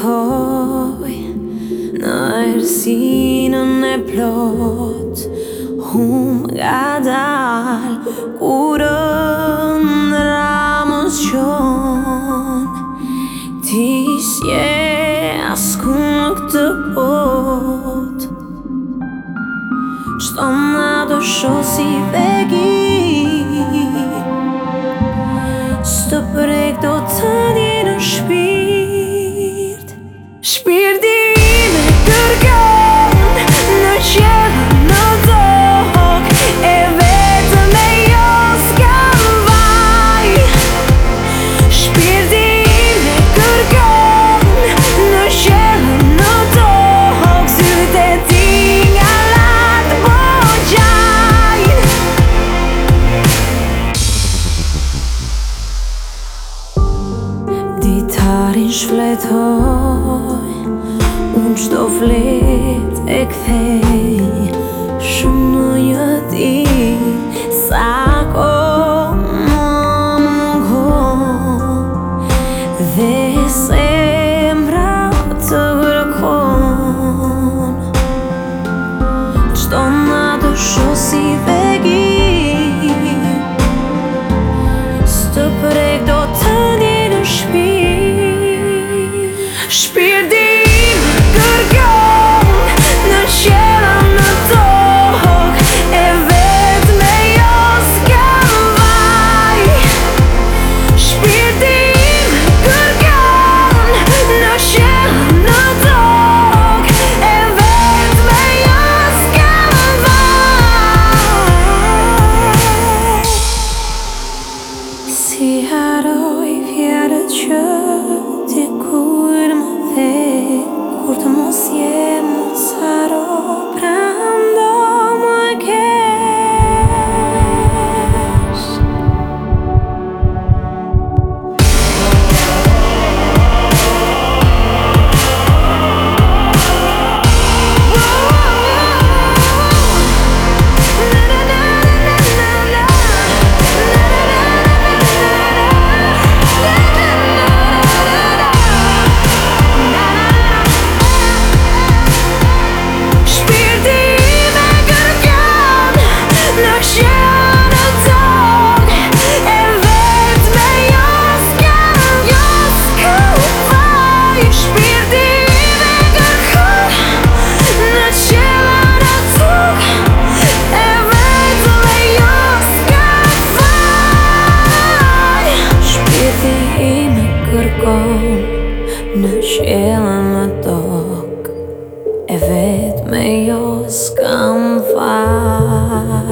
shfletoj në erësinën e plot. Hum nga dal kur ëndra më zgjon. Ti s'je asku në këtë bot. Çdo na do shoh si vegi, s'të prek do të një në shpirt. Shpirti im e kërkon në qiell, në tokë, e vetëm e jo s'kam vaj. Shpirti im e kërkon në qiell, në tokë, sytë e ti nga lart po gjajnë. Ditarin shfletoj, unë qdo flet e kthej. Shumë në një dit sa ko më mungon, dhe zemra të kërkon. Qdo na do shoh si vegi, s'të prek do të një në shpirt. Shpirti im kërkon në qiell, në tokë, e vetëm e jo s'kam vaj. Shpirti im kërkon në qiell, në tokë, e vetëm e jo s'kam vaj. Si haroj fjalët që ti kur më the, kur të mos jem mos haro, prando më kesh. Në qiell, në tokë, e vetëm e jo s'kam vaj.